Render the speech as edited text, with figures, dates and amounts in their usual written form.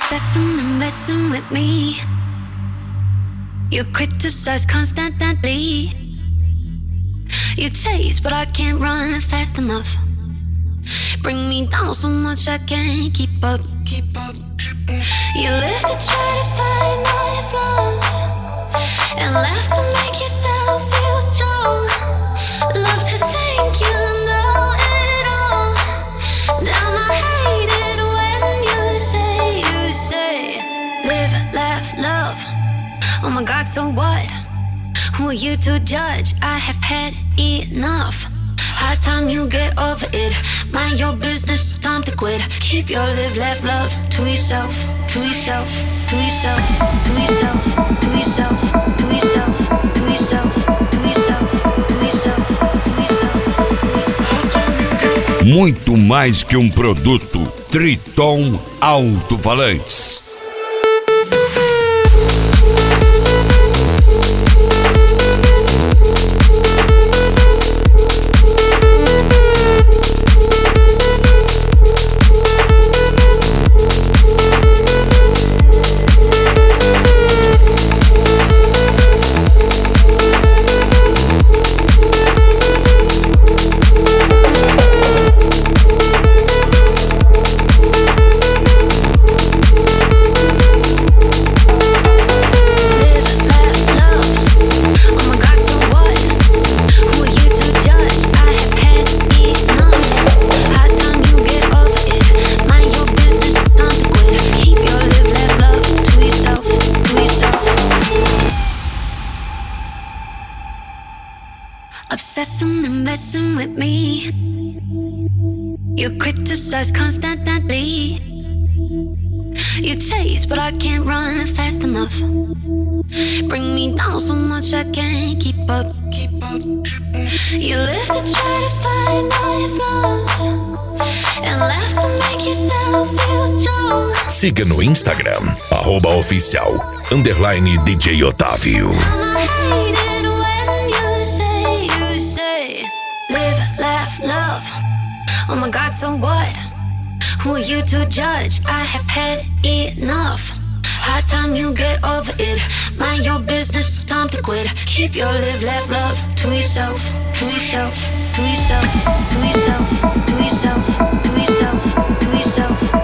Obsessing and messing with me. You criticize constantly. You chase, but I can't run fast enough. Bring me down so much I can't keep up. You live to try to find my flaws and laugh to make yourself feel strong. Love to think you know it all. Damn, I hate it when you say live, laugh, love. Oh my God, so what? Who are you to judge? I have had enough. High time you get over it. Mind your business, time to quit. Keep your live, laugh, love to yourself, to yourself, to yourself, to yourself, to yourself, to yourself, to yourself, to yourself, to yourself, to yourself. Muito mais que um produto. Triton Alto-Falantes. Obsessing and messing with me. You criticize constantly. You chase, but I can't run fast enough. Bring me down so much I can't keep up. You live to try to find my flaws and laugh to make yourself feel strong. Siga no Instagram, @oficial_DJ Otávio. Live, laugh, love. Oh my God, so what? Who are you to judge? I have had enough. High time you get over it. Mind your business, time to quit. Keep your live, laugh, love to yourself, to yourself, to yourself, to yourself, to yourself, to yourself, to yourself.